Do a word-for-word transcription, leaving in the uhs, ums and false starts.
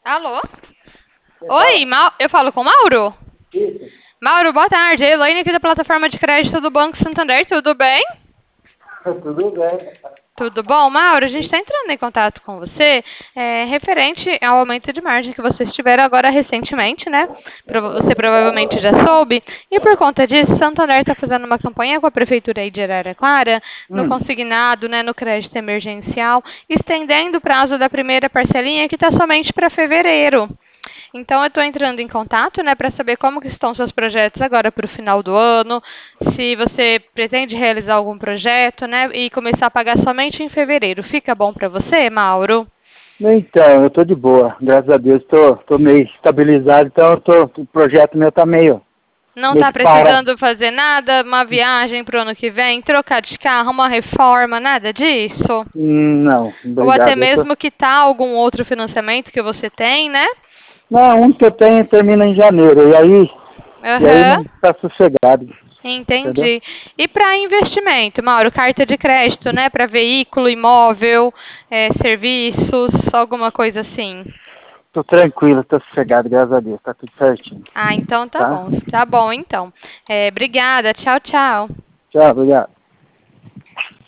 Alô? Quem Oi, fala? Mau- eu falo com o Mauro? Isso. Mauro, boa tarde. É Elaine aqui da plataforma de crédito do Banco Santander, tudo bem? Tudo bem. Tudo bom, Mauro? A gente está entrando em contato com você é, referente ao aumento de margem que vocês tiveram agora recentemente, né? Prova- Você provavelmente já soube. E por conta disso, Santander está fazendo uma campanha com a Prefeitura aí de Araraquara, no Hum. consignado, né, no crédito emergencial, estendendo o prazo da primeira parcelinha que está somente para fevereiro. Então, eu estou entrando em contato, né, para saber como que estão seus projetos agora para o final do ano, se você pretende realizar algum projeto, né, e começar a pagar somente em fevereiro. Fica bom para você, Mauro? Então, eu tô de boa. Graças a Deus, tô, tô meio estabilizado, então eu tô, o projeto meu tá meio, Não meio está que para. precisando fazer nada, uma viagem para o ano que vem, trocar de carro, uma reforma, nada disso? Hum, Não, Ou até obrigado. Eu tô... mesmo quitar algum outro financiamento que você tem, né? Não, um que eu tenho termina em janeiro, e aí, e aí Aham. não tá sossegado, entendeu? Entendi. E para investimento, Mauro, carta de crédito, né? Para veículo, imóvel, eh, serviços, alguma coisa assim. Tô tranquilo, tô sossegado, graças a Deus, tá tudo certinho, Ah, então tá tá? bom. Tá bom, então. Eh, obrigada. Tchau, tchau. Tchau, obrigado.